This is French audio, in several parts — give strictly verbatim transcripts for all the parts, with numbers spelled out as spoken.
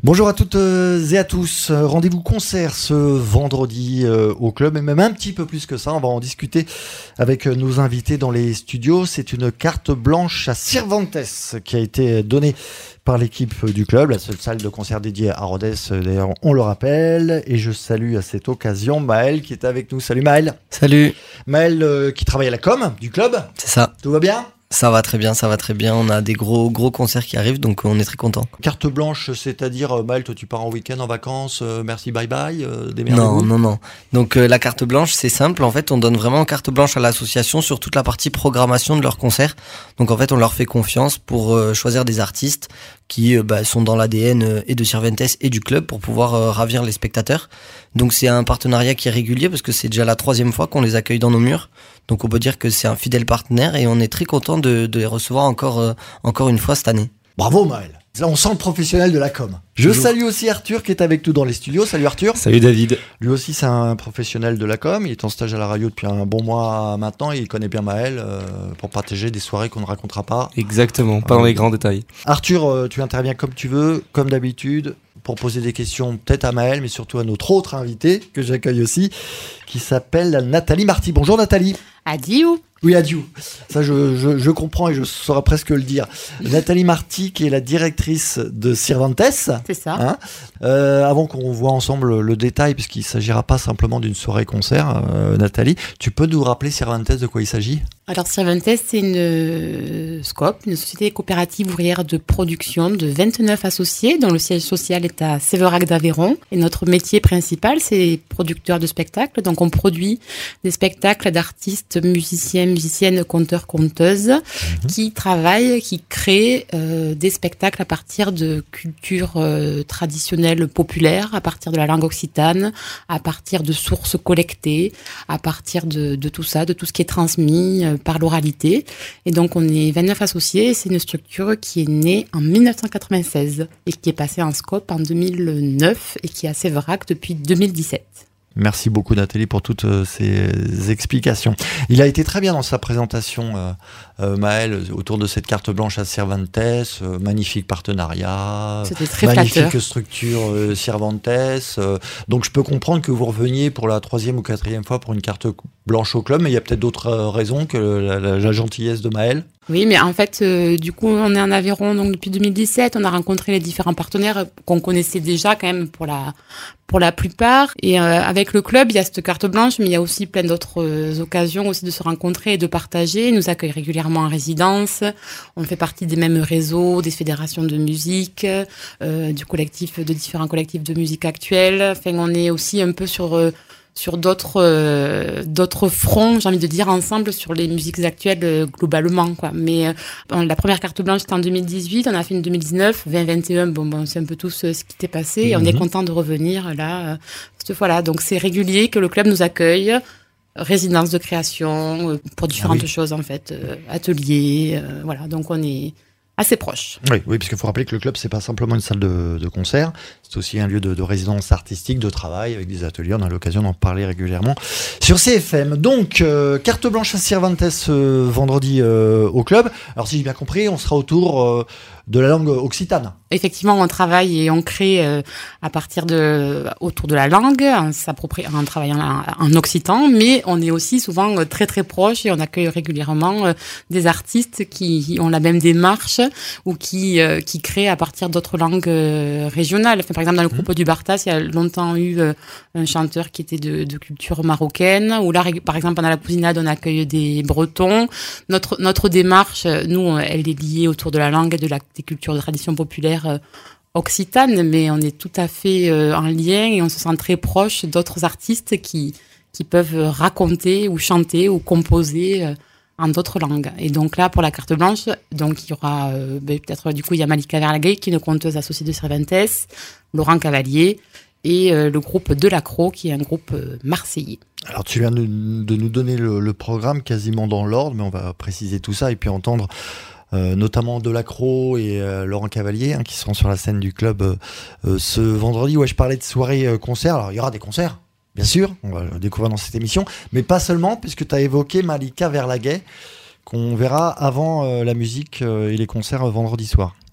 Bonjour à toutes et à tous. Rendez-vous concert ce vendredi au club, et même un petit peu plus que ça. On va en discuter avec nos invités dans les studios. C'est une carte blanche à Cervantes qui a été donnée par l'équipe du club, la seule salle de concert dédiée à Rodez, d'ailleurs on le rappelle. Et je salue à cette occasion Maël qui est avec nous. Salut Maël. Salut. Maël euh, qui travaille à la com du club. C'est ça. Tout va bien ? Ça va très bien, ça va très bien. On a des gros gros concerts qui arrivent, donc on est très contents. Carte blanche, c'est-à-dire, Maël, toi tu pars en week-end, en vacances, euh, merci, bye bye, euh, Non, non, non. Donc euh, la carte blanche, c'est simple. En fait, on donne vraiment carte blanche à l'association sur toute la partie programmation de leurs concerts. Donc en fait, on leur fait confiance pour euh, choisir des artistes qui euh, bah, sont dans l'A D N euh, et de Cervantes et du club pour pouvoir euh, ravir les spectateurs. Donc c'est un partenariat qui est régulier parce que c'est déjà la troisième fois qu'on les accueille dans nos murs. Donc on peut dire que c'est un fidèle partenaire et on est très content de, de les recevoir encore, euh, encore une fois cette année. Bravo Maël. Là, on sent le professionnel de la com. Je Bonjour. Salue aussi Arthur qui est avec nous dans les studios. Salut Arthur. Salut David. Lui aussi c'est un professionnel de la com. Il est en stage à la radio depuis un bon mois maintenant. Et il connaît bien Maël euh, pour partager des soirées qu'on ne racontera pas. Exactement, pas euh, dans les grands détails. Arthur, euh, tu interviens comme tu veux, comme d'habitude, pour poser des questions peut-être à Maël, mais surtout à notre autre invité que j'accueille aussi, qui s'appelle Nathalie Marty. Bonjour Nathalie. Adieu. Oui, adieu. Ça, je, je, je comprends et je saurais presque le dire. Nathalie Marty, qui est la directrice de Cervantes. C'est ça. Hein, euh, avant qu'on voit ensemble le détail, puisqu'il ne s'agira pas simplement d'une soirée-concert, euh, Nathalie, tu peux nous rappeler Cervantes, de quoi il s'agit ? Alors, Cervantes, c'est une euh, SCOP, une société coopérative ouvrière de production de vingt-neuf associés, dont le siège social est à Sévérac d'Aveyron. Et notre métier principal, c'est producteur de spectacles. Donc, on produit des spectacles d'artistes, musiciens, musiciennes, conteurs, conteuses, mmh. qui travaillent, qui créent euh, des spectacles à partir de cultures euh, traditionnelles populaires, à partir de la langue occitane, à partir de sources collectées, à partir de, de tout ça, de tout ce qui est transmis euh, par l'oralité. Et donc, on est vingt-neuf associés. C'est une structure qui est née en dix-neuf cent quatre-vingt-seize et qui est passée en SCOP en deux mille neuf et qui est à Sévérac depuis deux mille dix-sept. Merci beaucoup Nathalie pour toutes euh, ces explications. Il a été très bien dans sa présentation, euh, euh, Maël, autour de cette carte blanche à Cervantes, euh, magnifique partenariat, C'était très magnifique flatteur. structure euh, Cervantes. Euh, donc je peux comprendre que vous reveniez pour la troisième ou quatrième fois pour une carte blanche au club, mais il y a peut-être d'autres euh, raisons que la, la, la gentillesse de Maël. Oui, mais en fait, euh, du coup, on est en Aveyron donc depuis deux mille dix-sept. On a rencontré les différents partenaires qu'on connaissait déjà quand même pour la pour la plupart. Et euh, avec le club, il y a cette carte blanche, mais il y a aussi plein d'autres euh, occasions aussi de se rencontrer et de partager. Ils nous accueillent régulièrement en résidence. On fait partie des mêmes réseaux, des fédérations de musique, euh, du collectif, de différents collectifs de musique actuelle. Enfin, on est aussi un peu sur euh, sur d'autres euh, d'autres fronts, j'ai envie de dire, ensemble sur les musiques actuelles euh, globalement, quoi. Mais euh, la première carte blanche c'était en deux mille dix-huit, on a fait une deux mille dix-neuf, vingt vingt et un, bon, bon c'est un peu tout ce, ce qui était passé, et mm-hmm. on est content de revenir là euh, cette fois-là. Donc c'est régulier que le club nous accueille, résidence de création euh, pour différentes ah oui. choses en fait, euh, ateliers, euh, voilà. Donc on est assez proche. Oui, oui, parce qu'il faut rappeler que le club, c'est pas simplement une salle de, de concert, c'est aussi un lieu de, de résidence artistique, de travail, avec des ateliers. On a l'occasion d'en parler régulièrement sur C F M. Donc, euh, carte blanche à Cervantes euh, vendredi euh, au club. Alors, si j'ai bien compris, on sera autour euh, de la langue occitane. Effectivement, on travaille et on crée euh, à partir de autour de la langue, en, en travaillant en, en occitan, mais on est aussi souvent euh, très très proche et on accueille régulièrement euh, des artistes qui, qui ont la même démarche ou qui euh, qui créent à partir d'autres langues euh, régionales. Enfin, par exemple, dans le groupe mmh. du Bartas, il y a longtemps eu euh, un chanteur qui était de, de culture marocaine. Ou là, par exemple, pendant la cousinade, on accueille des Bretons. Notre notre démarche, nous, elle est liée autour de la langue et de la des cultures de tradition populaire euh, occitane, mais on est tout à fait euh, en lien et on se sent très proche d'autres artistes qui qui peuvent raconter ou chanter ou composer euh, en d'autres langues. Et donc là, pour la carte blanche, donc il y aura euh, ben, peut-être du coup il y a Malika Verlaguet qui est une conteuse associée de Cervantes, Laurent Cavalier et euh, le groupe De l'Accro qui est un groupe euh, marseillais. Alors tu viens de, de nous donner le, le programme quasiment dans l'ordre, mais on va préciser tout ça et puis entendre Euh, notamment De l'Accro et euh, Laurent Cavalier hein, qui seront sur la scène du club euh, euh, ce vendredi. Ouais, je parlais de soirée euh, concert. Alors il y aura des concerts, bien sûr, on va le découvrir dans cette émission, mais pas seulement, puisque tu as évoqué Malika Verlaguet qu'on verra avant euh, la musique euh, et les concerts euh, vendredi soir.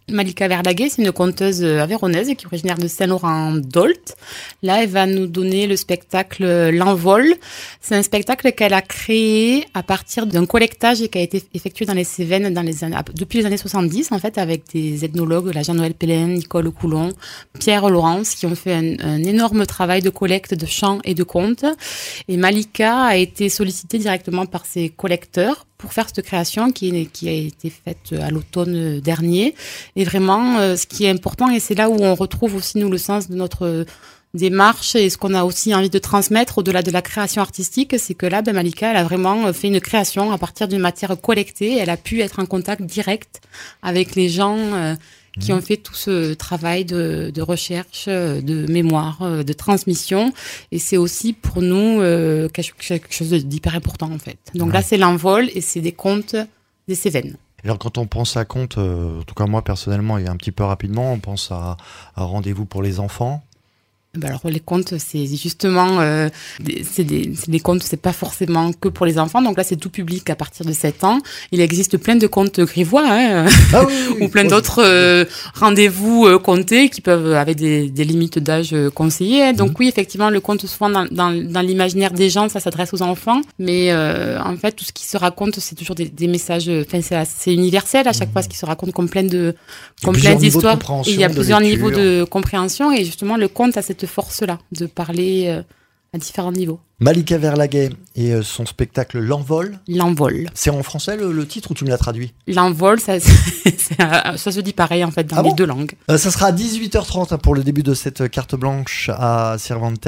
Malika Verlaguet, c'est une conteuse aveyronnaise qui est originaire de Saint-Laurent-d'Olt. Là, elle va nous donner le spectacle L'Envol. C'est un spectacle qu'elle a créé à partir d'un collectage qui a été effectué dans les Cévennes dans les années, depuis les années soixante-dix, en fait, avec des ethnologues, la Jean-Noël Pellin, Nicole Coulon, Pierre Laurence, qui ont fait un, un énorme travail de collecte de chants et de contes. Et Malika a été sollicitée directement par ses collecteurs pour faire cette création qui, qui a été faite à l'automne dernier. Et vraiment, euh, ce qui est important, et c'est là où on retrouve aussi, nous, le sens de notre démarche et ce qu'on a aussi envie de transmettre au-delà de la création artistique, c'est que là, ben, Malika, elle a vraiment fait une création à partir d'une matière collectée. Elle a pu être en contact direct avec les gens euh, qui ont fait tout ce travail de, de recherche, de mémoire, de transmission. Et c'est aussi pour nous euh, quelque chose d'hyper important, en fait. Donc ouais. Là, c'est L'Envol et c'est des contes des Cévennes. Alors quand on pense à contes, euh, en tout cas moi personnellement et un petit peu rapidement, on pense à, à Rendez-vous pour les enfants. Ben alors les contes, c'est justement euh, des, c'est des c'est des contes, c'est pas forcément que pour les enfants. Donc là, c'est tout public à partir de sept ans. Il existe plein de contes grivois, hein, ah oui, oui, oui, ou plein oui, d'autres euh, rendez-vous euh, contés qui peuvent avec des, des limites d'âge euh, conseillées. Hein. Donc mmh. oui, effectivement, le conte souvent dans, dans, dans l'imaginaire des gens, ça s'adresse aux enfants. Mais euh, en fait, tout ce qui se raconte, c'est toujours des, des messages. Enfin, c'est, c'est universel à chaque mmh. fois, ce qui se raconte comme plein de comme plein d'histoires. Il y a plusieurs niveaux de compréhension et justement, le conte a cette force-là, de parler euh, à différents niveaux. Malika Verlaguet et euh, son spectacle L'Envol. L'Envol. C'est en français le, le titre ou tu me l'as traduit ? L'Envol, ça, c'est, c'est, ça se dit pareil en fait dans ah les bon deux langues. Euh, ça sera à dix-huit heures trente hein, pour le début de cette carte blanche à Cervantes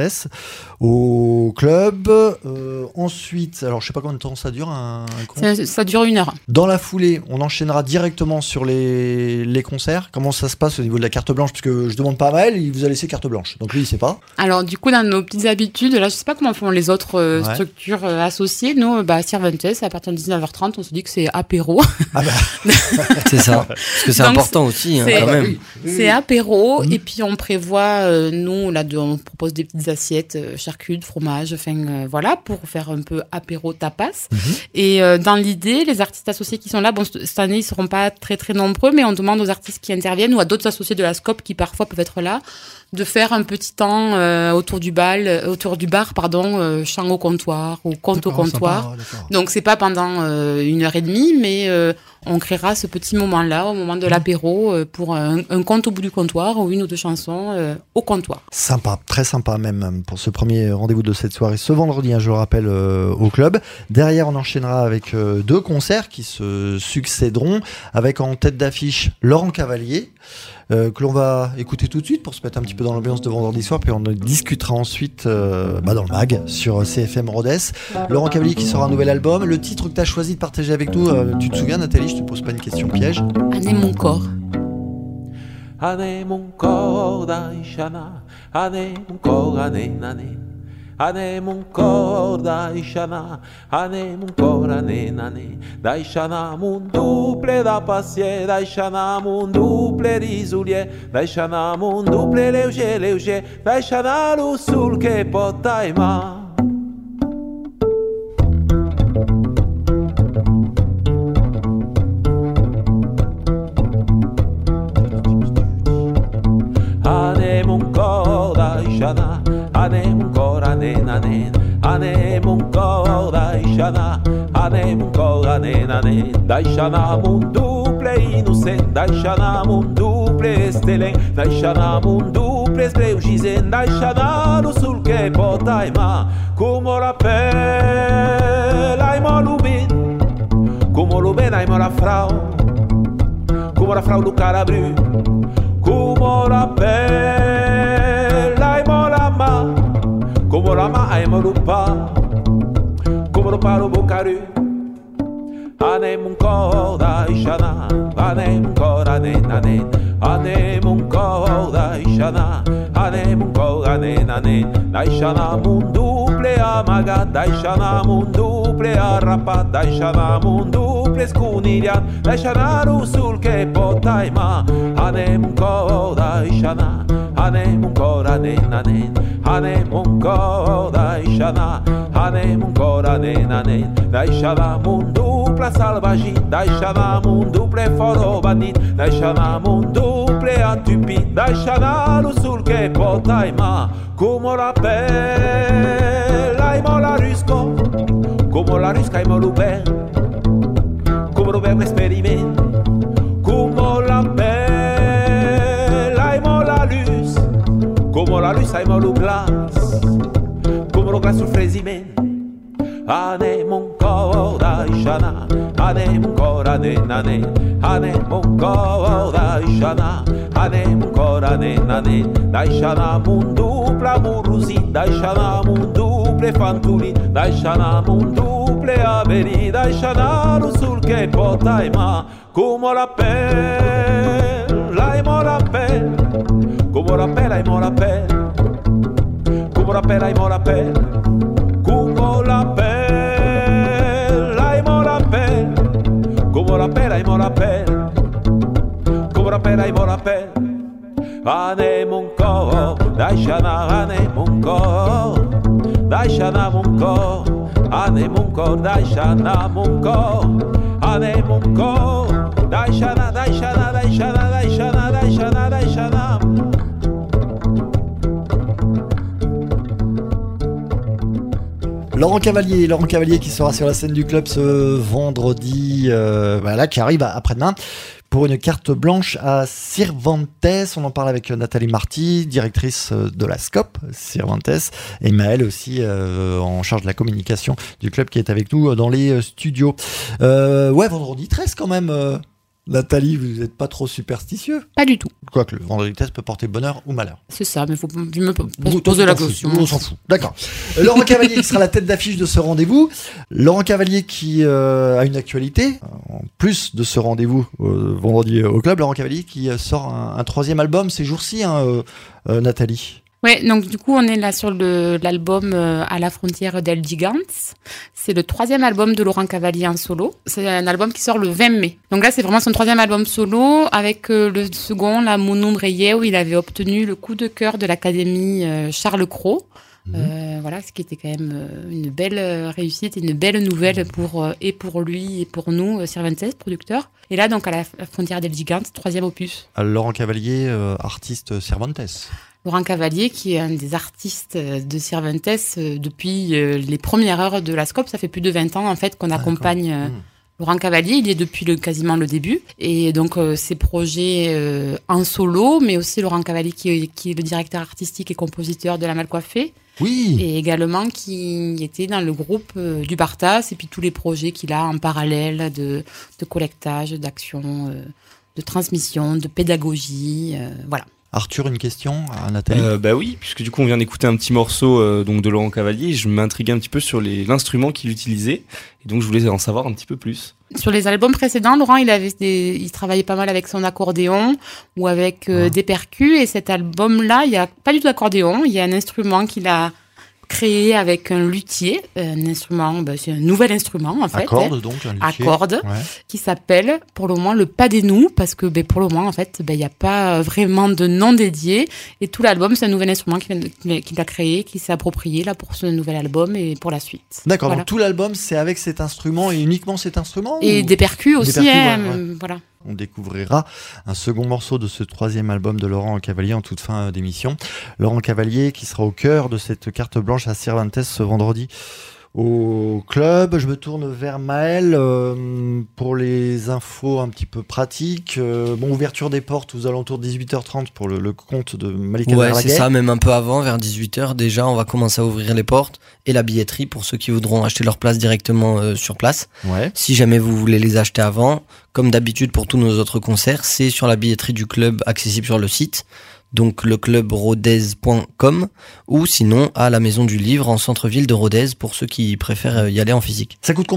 au club. Euh, ensuite, alors je sais pas combien de temps ça dure un, un ça, ça dure une heure. Dans la foulée, on enchaînera directement sur les, les concerts. Comment ça se passe au niveau de la carte blanche ? Parce que je demande pas à Maël, il vous a laissé carte blanche. Donc lui, il sait pas. Alors du coup, dans nos petites habitudes, là je sais pas comment font les autres euh, ouais. structures euh, associées. Nous, bah, à Cervantes, à partir de dix-neuf heures trente, on se dit que c'est apéro. Ah bah. C'est ça. Parce que c'est donc, important aussi, hein, quand même. Oui, oui, c'est apéro, mmh. et puis on prévoit, euh, nous, là, de, on propose des petites assiettes, euh, charcutes, fromage, enfin, euh, voilà, pour faire un peu apéro tapas. Mmh. Et euh, dans l'idée, les artistes associés qui sont là, bon, cette année, ils seront pas très, très nombreux, mais on demande aux artistes qui interviennent ou à d'autres associés de la SCOP qui parfois peuvent être là, de faire un petit temps euh, autour du bal, euh, autour du bar, pardon, euh, chant au comptoir ou conte au comptoir. Sympa, donc c'est pas pendant euh, une heure et demie, mais euh, on créera ce petit moment-là, au moment de l'apéro, euh, pour un, un conte au bout du comptoir ou une ou deux chansons euh, au comptoir. Sympa, très sympa même pour ce premier rendez-vous de cette soirée, ce vendredi, hein, je le rappelle, euh, au club. Derrière, on enchaînera avec euh, deux concerts qui se succéderont, avec en tête d'affiche Laurent Cavalier. Euh, que l'on va écouter tout de suite pour se mettre un petit peu dans l'ambiance de vendredi soir, puis on discutera ensuite euh, bah dans le mag sur C F M Rodez. Laurent Cavalier qui sort un nouvel album. Le titre que tu as choisi de partager avec nous, euh, tu te souviens Nathalie, je te pose pas une question piège. Année mon corps. Année mon corps d'Aïchana, année mon corps, année, année. Année mon corps d'Aïchana, année mon corps, année, année. D'Aïchana mon double d'apacier, d'Aïchana mon double risoulier, d'Aïchana mon double léger, léger, d'Aïchana lo sul che potaima. Année mon corps d'Aïchana, année mon corps, année, année. Année mon corps d'Aïchana, année mon corps, année, année. D'Aïchana mon double innocent, d'Aïchana mon double estelé, d'Aïchana mon double sbreugisé, d'Aïchana lo sul che potaima. Come l'appelle, aimo lubin, come lo ben aimo la frau, come la frau lu carabru, come l'appelle, aimo la ma. Como la ma aimo lupa, como lo paro bocaru. Ane mon corps d'Aïchana, ane mon corps, ane, ane. Ane mon corps d'Aïchana, ane mon corps, ane, ane. D'Aïchana mon double ama. amagat, deixa-nam un duple arrapat, deixa-nam un duple esconillat, deixa-nam sul que pot aimar. Anem un cor, deixa-nam, anem un cor, anem, anem, anem un cor, deixa-nam, anem un cor, anem, anem, deixa-nam un duple salvagit, deixa-nam un duple foro bandit, deixa-nam un duple atupit, deixa-nam sul que pot aimar. Como la pelle, aimo la rusco, como la rusca aimo l'ouvert, como l'ouvert l'expériment, como la pelle, aimo la luz, como la luz aimo lo glace, como lo glace sul fresiment. Anem un cor d'aixanar, anem un cor, anem, anem, anem un cor d'aixanar, anem un cor, anem, anem, d'aixanar un duple amorosit, d'aixanar un duple fantolit, d'aixanar un duple averit, d'aixanar sul que pot aimar, como la pelle, aimo la pelle, como la pelle, aimo la pelle, como la pelle, aimo la pelle, como la pelle. Como la pera aimo la pelle, como la pera aimo la pelle. Anem un cor, deixa-nam, anem un cor, deixa-nam un cor, anem un cor, deixa-nam un cor, anem un cor, deixa-nam, deixa-nam, deixa-nam, deixa-nam, deixa-nam, deixa-nam. Laurent Cavalier, Laurent Cavalier qui sera sur la scène du club ce vendredi, euh, voilà, qui arrive après-demain pour une carte blanche à Cervantes. On en parle avec Nathalie Marty, directrice de la SCOP Cervantes, et Maëlle aussi euh, en charge de la communication du club qui est avec nous dans les studios. Euh, ouais, vendredi treize quand même. Euh, Nathalie, vous n'êtes pas trop superstitieux? Pas du tout. Quoique le vendredi treize peut porter bonheur ou malheur. C'est ça, mais il faut me Vous, poser la fout, question. On s'en fout. D'accord. Euh, Laurent Cavalier qui sera la tête d'affiche de ce rendez-vous. Laurent Cavalier qui euh, a une actualité, en plus de ce rendez-vous euh, vendredi au club. Laurent Cavalier qui euh, sort un, un troisième album ces jours-ci, hein, euh, euh, Nathalie. Ouais, donc du coup on est là sur le, l'album euh, À la frontière del Gigants. C'est le troisième album de Laurent Cavalier en solo. C'est un album qui sort le vingt mai. Donc là c'est vraiment son troisième album solo avec euh, le second, la Mon Nombre Est, où il avait obtenu le coup de cœur de l'Académie euh, Charles Cros. Mmh. Euh, voilà, ce qui était quand même euh, une belle réussite, une belle nouvelle pour euh, et pour lui et pour nous, euh, Cervantes, producteur. Et là donc À la frontière del Gigants, troisième opus. Laurent Cavalier, euh, artiste Cervantes. Laurent Cavalier, qui est un des artistes de Cervantes depuis les premières heures de la SCOP. Ça fait plus de vingt ans, en fait, qu'on accompagne ah, mmh. Laurent Cavalier. Il y est depuis le, quasiment le début. Et donc, euh, ses projets euh, en solo, mais aussi Laurent Cavalier, qui est, qui est le directeur artistique et compositeur de La Malcoiffée. Oui. Et également qui était dans le groupe euh, du Bartas, et puis tous les projets qu'il a en parallèle de, de collectage, d'action, euh, de transmission, de pédagogie, euh, voilà. Arthur, une question à Nathalie. euh, Bah oui, puisque du coup on vient d'écouter un petit morceau euh, donc de Laurent Cavalier. Je m'intriguais un petit peu sur les, l'instrument qu'il utilisait, et donc je voulais en savoir un petit peu plus. Sur les albums précédents, Laurent, il avait des, il travaillait pas mal avec son accordéon ou avec euh, ouais. des percus. Et cet album-là, il y a pas du tout d'accordéon. Il y a un instrument qu'il a créé avec un luthier, un instrument, ben c'est un nouvel instrument en fait. À cordes donc, un luthier. À cordes, ouais. Qui s'appelle pour le moment le Pas des Nous, parce que ben, pour le moment en fait, ben, il n'y a pas vraiment de nom dédié, et tout l'album c'est un nouvel instrument qu'il, qu'il a créé, qu'il s'est approprié là pour ce nouvel album et pour la suite. D'accord, voilà. Donc tout l'album c'est avec cet instrument et uniquement cet instrument? Et ou... des percus aussi, des percus, hein, ouais, ouais. voilà. On découvrira un second morceau de ce troisième album de Laurent Cavalier en toute fin d'émission. Laurent Cavalier qui sera au cœur de cette carte blanche à Cervantes ce vendredi au club. Je me tourne vers Maëlle euh, pour les infos un petit peu pratiques. Euh, bon, ouverture des portes aux alentours de dix-huit heures trente pour le, le compte de Malika Ouais, Verlaguet. C'est ça, même un peu avant, vers dix-huit heures déjà, on va commencer à ouvrir les portes et la billetterie pour ceux qui voudront acheter leur place directement euh, sur place. Ouais. Si jamais vous voulez les acheter avant, comme d'habitude pour tous nos autres concerts, c'est sur la billetterie du club accessible sur le site. Donc le club rodez point com, ou sinon à la Maison du Livre en centre-ville de Rodez pour ceux qui préfèrent y aller en physique. Ça coûte combien ?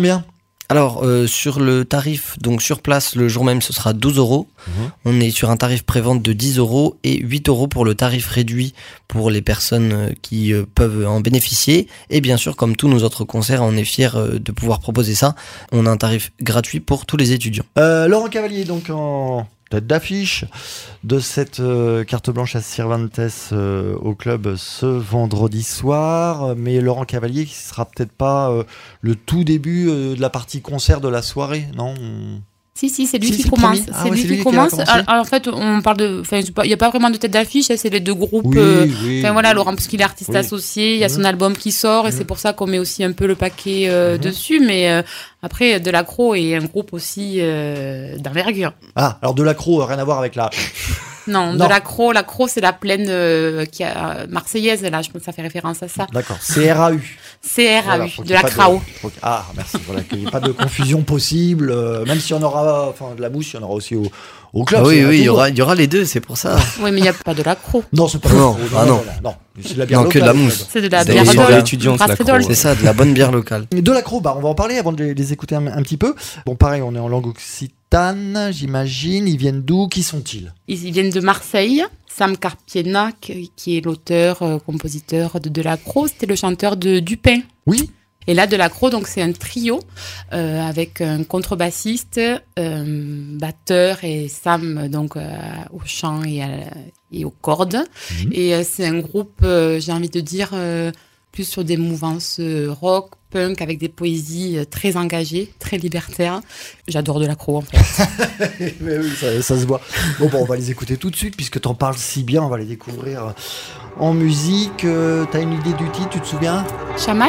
Alors, euh, sur le tarif, donc sur place, le jour même, ce sera douze euros. Mmh. On est sur un tarif prévente de dix euros et huit euros pour le tarif réduit pour les personnes qui euh, peuvent en bénéficier. Et bien sûr, comme tous nos autres concerts, on est fiers euh, de pouvoir proposer ça. On a un tarif gratuit pour tous les étudiants. Euh, Laurent Cavalier, donc en tête d'affiche de cette euh, carte blanche à Cervantes euh, au club ce vendredi soir. Mais Laurent Cavalier qui sera peut-être pas euh, le tout début euh, de la partie concert de la soirée, non? Si, si, c'est lui si, qui si, commence. Ah, c'est ouais, lui c'est qui lui commence. qui alors, alors, en fait, on parle de. Enfin, il n'y a pas vraiment de tête d'affiche, c'est les deux groupes. Oui, euh, oui, enfin, voilà, Laurent, parce qu'il est artiste oui. associé, il y a son Mmh. album qui sort, et mmh. c'est pour ça qu'on met aussi un peu le paquet euh, mmh. dessus. Mais euh, après, De l'Accro est un groupe aussi euh, d'envergure. Ah, alors De l'Accro, rien à voir avec la. Non, Non. De l'Accro, l'Accro, c'est la plaine euh, qui a, marseillaise, là, je pense que ça fait référence à ça. D'accord, C R A U. C R A U, Voilà, faut qu'il de y ait la pas Crao. faut- Ah, merci. Voilà, qu'il n'y ait pas de confusion possible. euh, même si on aura, enfin, de la mousse, il y en aura aussi au, au club. Ah oui, c'est oui, il y toujours. aura, il y aura les deux, c'est pour ça. Oui, mais il n'y a pas de l'Accro. Non, c'est pas Non, le- ah non. non, c'est de la bière Non, que de la locale, mousse. C'est de la C'est bière des d'Ol. soirées étudiantes, Brasserie l'Accro. d'Ol. C'est ça, de la bonne bière locale. De l'Accro, bah, on va en parler avant de les, les écouter un, un petit peu. Bon, pareil, on est en langue occitane, j'imagine. Ils viennent d'où? Qui sont-ils? Ils ils viennent de Marseille. Sam Carpiena, qui qui est l'auteur, euh, compositeur de De l'Accro, c'était le chanteur de Dupin. Oui. Et là, De l'Accro, donc c'est un trio euh, avec un contrebassiste, euh, batteur et Sam donc euh, au chant et, à, et aux cordes. Mhm. Et euh, c'est un groupe, euh, j'ai envie de dire, euh, plus sur des mouvances euh, rock, punk, avec des poésies euh, très engagées, très libertaires. J'adore De l'Accro en fait. Mais oui, ça, ça se voit. Bon, bon, on va les écouter tout de suite puisque t'en parles si bien. On va les découvrir en musique. Euh, T'as une idée du titre, tu te souviens? Chaman?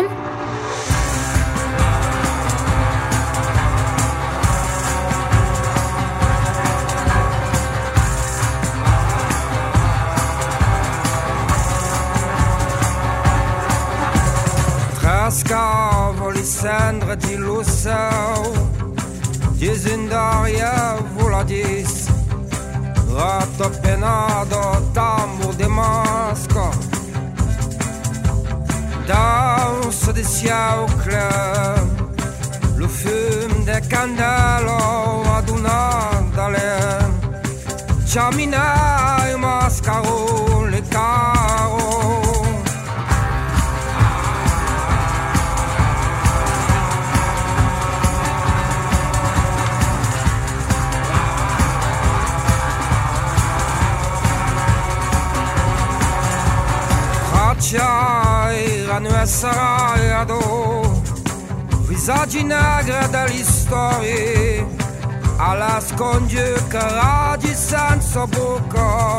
Trascavo le cendre di Lussau, disendaria voladis, ratto penado, tambo de masco, danse de siècle, le fume de candelo adunandale, ciamina e mascaro le caro. Erano assarato visaggi negri delle storie alla scongiura di senza bocca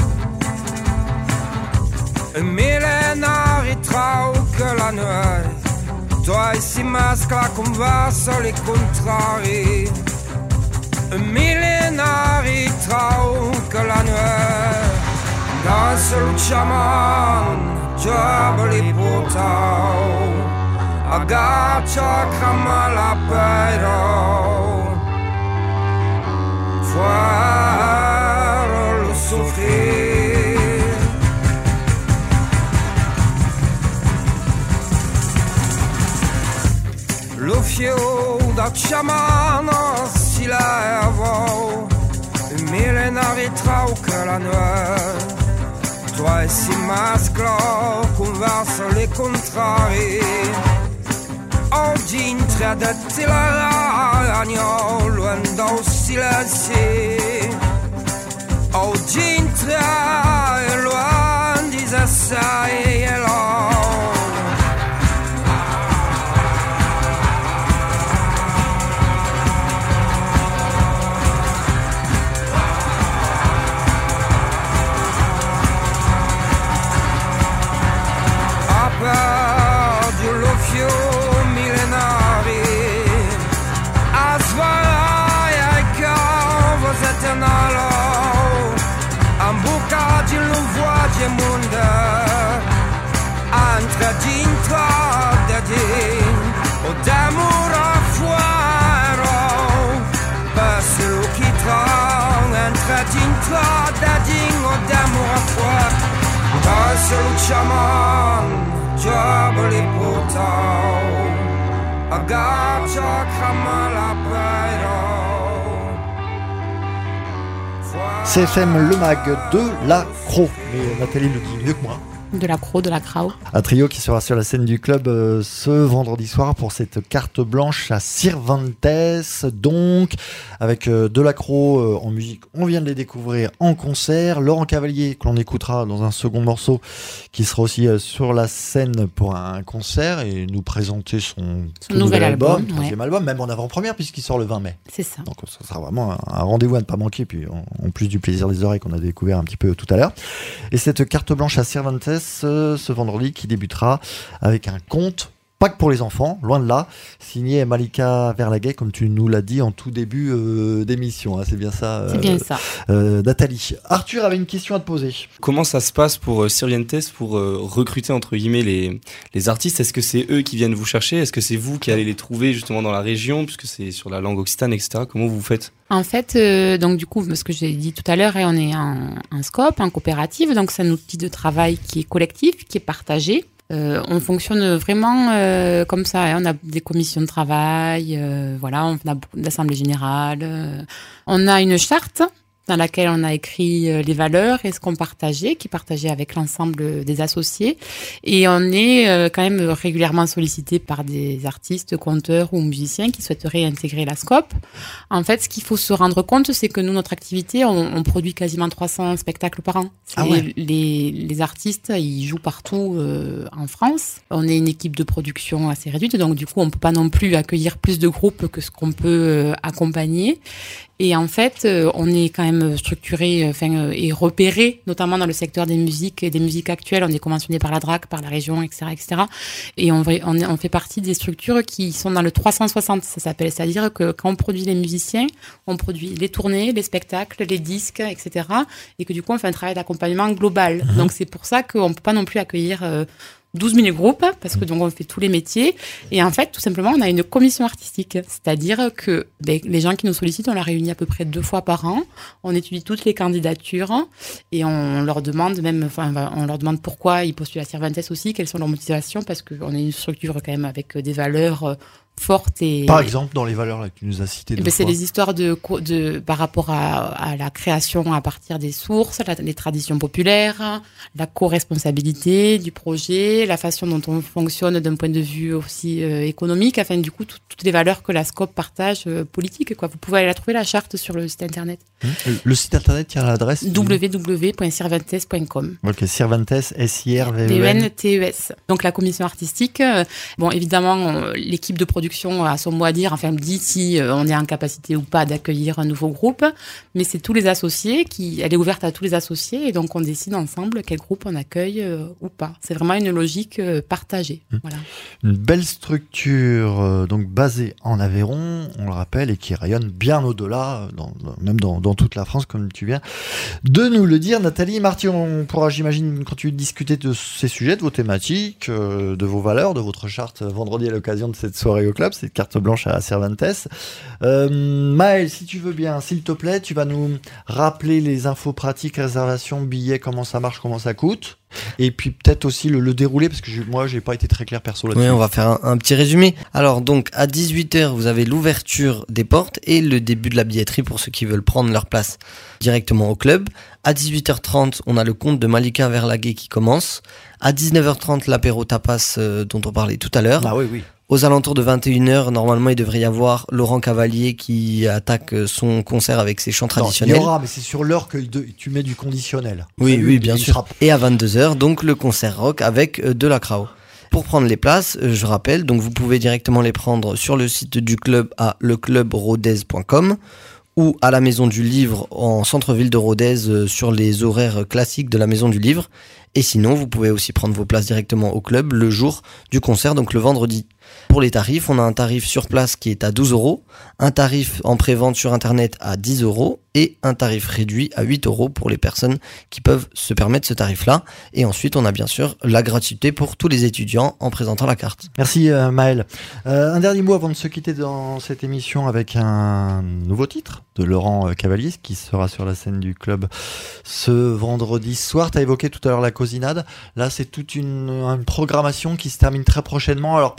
e millenari trauca la nuit toi si mescla converso le contrari e millenari trauca la nuit dans le chaman Giaboli potau agaccia camala pero fuero lo soffrir lo fio da chamano si levò il millenari trauca la nuit toi si mescla converso le contrari oggi intradetti la ragno luendo silenzi oggi intra e luan di assai e lo perdu lo fio millenari a svaraia e cavos eternalo ambucati lo vuoto mondo entra dentro da din o d'amore fuero passe lo che tra entra dentro da din o d'amore fuero passe lo chaman Giaboli potau Agaccia Kamala C F M Le Mag de la Cro. Mais Nathalie le dit mieux que moi. De la Cro, de la Crau. Un trio qui sera sur la scène du club euh, ce vendredi soir pour cette carte blanche à Cervantes, donc avec euh, de la Cro euh, en musique. On vient de les découvrir en concert. Laurent Cavalier, que l'on écoutera dans un second morceau, qui sera aussi euh, sur la scène pour un concert et nous présenter son, son nouvel album, album, troisième ouais. album, même en avant-première puisqu'il sort le vingt mai. C'est ça. Donc ça sera vraiment un, un rendez-vous à ne pas manquer, puis en, en plus du plaisir des oreilles qu'on a découvert un petit peu tout à l'heure. Et cette carte blanche à Cervantes, Ce, ce vendredi qui débutera avec un conte, pas que pour les enfants, loin de là, signé Malika Verlaguet, comme tu nous l'as dit en tout début euh, d'émission. Hein, c'est bien ça, euh, c'est bien ça. Euh, Nathalie. Arthur avait une question à te poser. Comment ça se passe pour euh, Cervantes pour euh, recruter entre guillemets les, les artistes? Est-ce que c'est eux qui viennent vous chercher? Est-ce que c'est vous qui allez les trouver justement dans la région, puisque c'est sur la langue occitane, et cetera. Comment vous faites? En fait, euh, donc du coup, ce que j'ai dit tout à l'heure, on est en, en scope, en coopérative, donc c'est un outil de travail qui est collectif, qui est partagé. Euh, on fonctionne vraiment euh, comme ça. Hein. On a des commissions de travail, euh, voilà, on a beaucoup d'assemblées générales. Euh, on a une charte dans laquelle on a écrit les valeurs et ce qu'on partageait, qui partageait avec l'ensemble des associés. Et on est quand même régulièrement sollicité par des artistes, conteurs ou musiciens qui souhaiteraient intégrer la scope. En fait, ce qu'il faut se rendre compte, c'est que nous, notre activité, on, on produit quasiment trois cents spectacles par an. Ah ouais. les, les artistes, ils jouent partout euh, en France. On est une équipe de production assez réduite, donc du coup, on peut pas non plus accueillir plus de groupes que ce qu'on peut euh, accompagner. Et en fait, euh, on est quand même structuré enfin, euh, et repéré, notamment dans le secteur des musiques et des musiques actuelles. On est conventionné par la D R A C, par la région, et cetera, et cetera. Et on, on, on fait partie des structures qui sont dans le trois cent soixante, ça s'appelle. C'est-à-dire que quand on produit les musiciens, on produit les tournées, les spectacles, les disques, et cetera. Et que du coup, on fait un travail d'accompagnement global. Mmh. Donc c'est pour ça qu'on ne peut pas non plus accueillir Euh, douze mini-groupes, parce que donc on fait tous les métiers. Et en fait, tout simplement, on a une commission artistique. C'est-à-dire que ben, les gens qui nous sollicitent, on la réunit à peu près deux fois par an. On étudie toutes les candidatures et on leur demande même, enfin, on leur demande pourquoi ils postulent à Cervantes aussi, quelles sont leurs motivations, parce qu'on est une structure quand même avec des valeurs fortes et... Par exemple, dans les valeurs là, que tu nous as citées. Ben, c'est les histoires de, de, par rapport à, à la création à partir des sources, la, les traditions populaires, la co-responsabilité du projet, la façon dont on fonctionne d'un point de vue aussi euh, économique, enfin du coup tout, toutes les valeurs que la scope partage euh, politique, quoi. Vous pouvez aller la trouver, la charte, sur le site internet. Mmh. Le site internet, il y a l'adresse w w w point cervantes point com. Ok, Cervantes, S I R V E N. V E N T E S. Donc la commission artistique, euh, bon évidemment on, l'équipe de production a son mot à dire, enfin dit si euh, on est en capacité ou pas d'accueillir un nouveau groupe, mais c'est tous les associés qui, elle est ouverte à tous les associés et donc on décide ensemble quel groupe on accueille euh, ou pas. C'est vraiment une logique euh, partagée. Mmh. Voilà. Une belle structure euh, donc basée en Aveyron, on le rappelle, et qui rayonne bien au-delà, dans, dans, même dans, dans toute la France, comme tu viens de nous le dire. Nathalie Marty, on pourra, j'imagine, continuer de discuter de ces sujets, de vos thématiques, euh, de vos valeurs, de votre charte vendredi à l'occasion de cette soirée au club, cette carte blanche à Cervantes. Euh, Maël, si tu veux bien, s'il te plaît, tu vas nous rappeler les infos pratiques, réservation, billets, comment ça marche, comment ça coûte. Et puis peut-être aussi le, le déroulé, parce que je, moi j'ai pas été très clair perso là-dessus. Oui, on va faire un, un petit résumé. Alors donc à dix-huit heures vous avez l'ouverture des portes et le début de la billetterie pour ceux qui veulent prendre leur place directement au club. À dix-huit heures trente on a le conte de Malika Verlaguet qui commence. À dix-neuf heures trente l'apéro tapas euh, dont on parlait tout à l'heure. Ah oui, oui. Aux alentours de vingt et une heures, normalement, il devrait y avoir Laurent Cavalier qui attaque son concert avec ses chants traditionnels. Non, il y aura, mais c'est sur l'heure que de, tu mets du conditionnel. Oui, Salut, oui, bien sûr. Sera... Et à vingt-deux heures, donc le concert rock avec de la Crau. Pour prendre les places, je rappelle, donc vous pouvez directement les prendre sur le site du club à le club rodez point com ou à la Maison du Livre en centre-ville de Rodez sur les horaires classiques de la Maison du Livre. Et sinon, vous pouvez aussi prendre vos places directement au club le jour du concert, donc le vendredi. Pour les tarifs, on a un tarif sur place qui est à douze euros, un tarif en pré-vente sur internet à dix euros et un tarif réduit à huit euros pour les personnes qui peuvent se permettre ce tarif-là. Et ensuite, on a bien sûr la gratuité pour tous les étudiants en présentant la carte. Merci euh, Maël. Euh, un dernier mot avant de se quitter dans cette émission avec un nouveau titre de Laurent Cavalier qui sera sur la scène du club ce vendredi soir. Tu as évoqué tout à l'heure la Cosinade. Là, c'est toute une, une programmation qui se termine très prochainement. Alors pas à Rodez,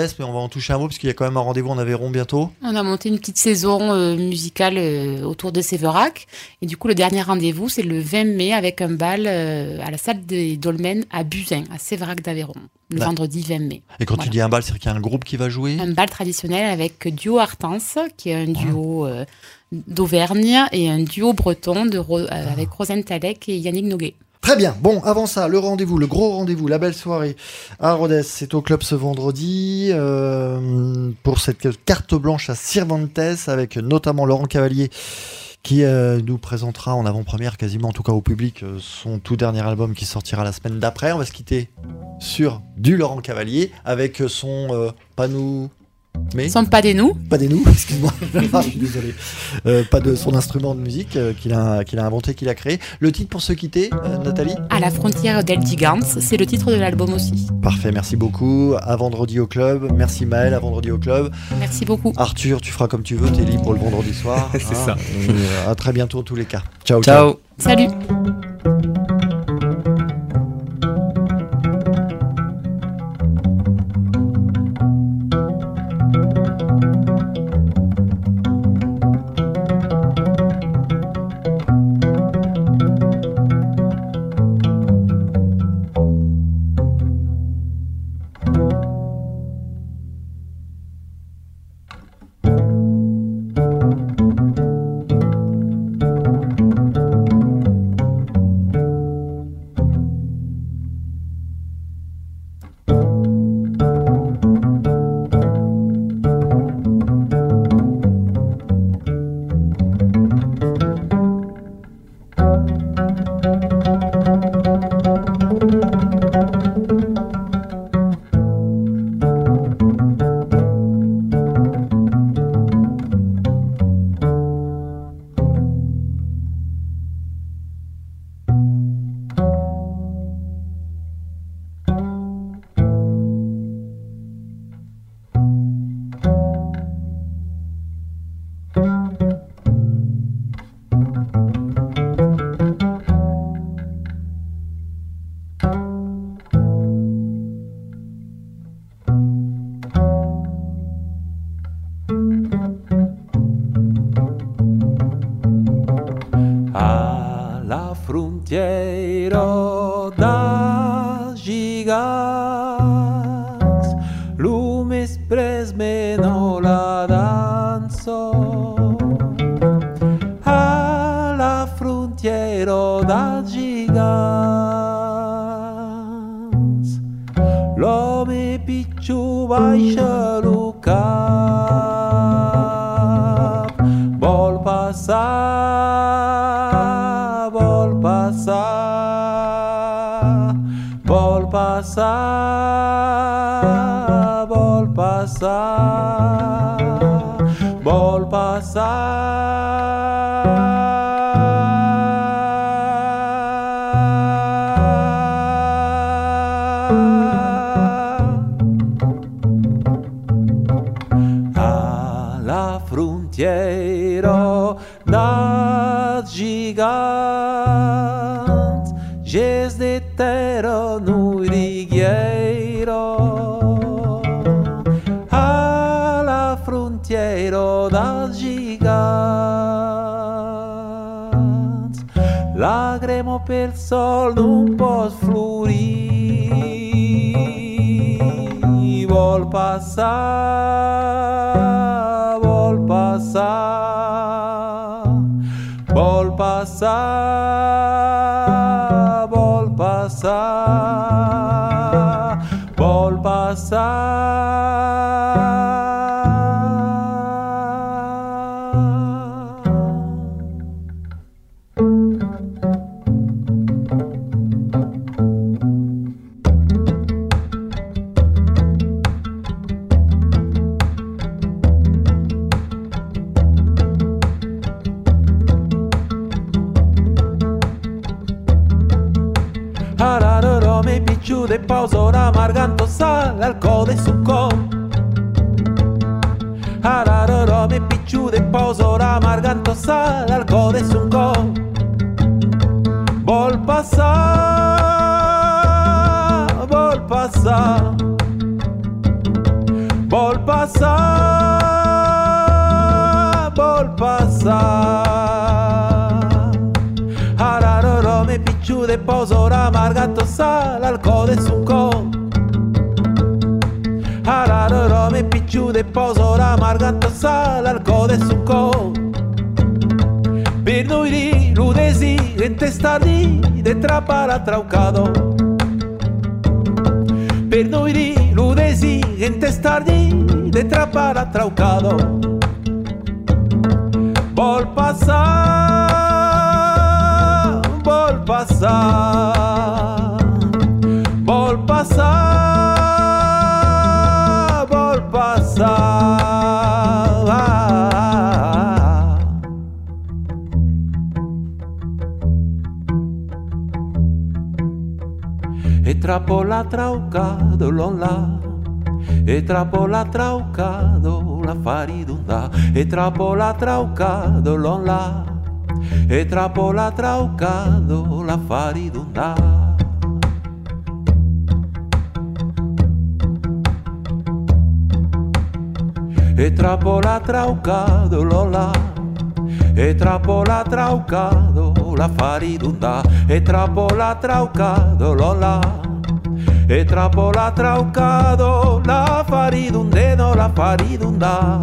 mais on va en toucher un mot parce qu'il y a quand même un rendez-vous en Aveyron bientôt. On a monté une petite saison euh, musicale euh, autour de Séverac. Et du coup, le dernier rendez-vous, c'est le vingt mai avec un bal euh, à la salle des Dolmens à Buzyn, à Séverac d'Aveyron, le Là. vendredi vingt mai. Et quand Voilà. tu dis un bal, c'est qu'il y a un groupe qui va jouer. Un bal traditionnel avec duo Artense, qui est un duo euh, d'Auvergne, et un duo breton de Ro- euh, avec Rosane Talek et Yannick Noguet. Très bien. Bon, avant ça, le rendez-vous, le gros rendez-vous, la belle soirée à Rodez, c'est au club ce vendredi euh, pour cette carte blanche à Cervantes avec notamment Laurent Cavalier qui euh, nous présentera en avant-première, quasiment en tout cas au public, euh, son tout dernier album qui sortira la semaine d'après. On va se quitter sur du Laurent Cavalier avec son euh, pas nous, mais Sont pas des nous. pas des nous, excuse-moi, ah, je suis désolé, euh, pas de son instrument de musique euh, qu'il a qu'il a inventé, qu'il a créé. Le titre pour se quitter, euh, Nathalie. À la frontière d'El Gigants, c'est le titre de l'album aussi. Parfait, merci beaucoup. À vendredi au club. Merci Maël, à vendredi au club. Merci beaucoup. Arthur, tu feras comme tu veux, t'es libre le vendredi soir. C'est ça. Et, euh, à très bientôt en tous les cas. Ciao, Ciao. Salut. Alla frontiera da gigants, lumes presmeno la danzo. Alla frontiera da gigants, l'uomo picciu baixo lo cap, vol passar, vol passar, vol passar, vol passar, vol passar. Alla frontiera da gigants, ges de terra no righiero. Alla frontiera da gigants, lagremo per sol non può florire. Vol passar, vol passar, vol passar, vol passar, vol Araroro me picciu de pausora marganto sal al code succo. Araroro me picciu de pausora marganto sal al code succo. Vol passar, vol passar, de pozora margato sala al code succo Araro me picciu de pozora margato sala al code succo Per noi di ludesi in testa di de trapara traucado Per noi di ludesi in testa di de trapara traucado Vol passar, vol passar, vol passar, vol passar. E trappola traucado l'onla, e trappola traucado la faridunda, e trappola traucado l'onla, e trappola traucado la faridunda. E trappola traucado l'onla, e trappola traucado la faridunda, e trappola traucado l'onla, e trappola traucado la faridundeno la faridunda,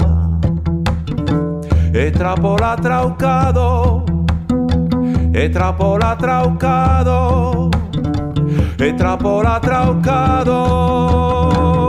e trappola traucado, e trappola traucado, e trappola traucado.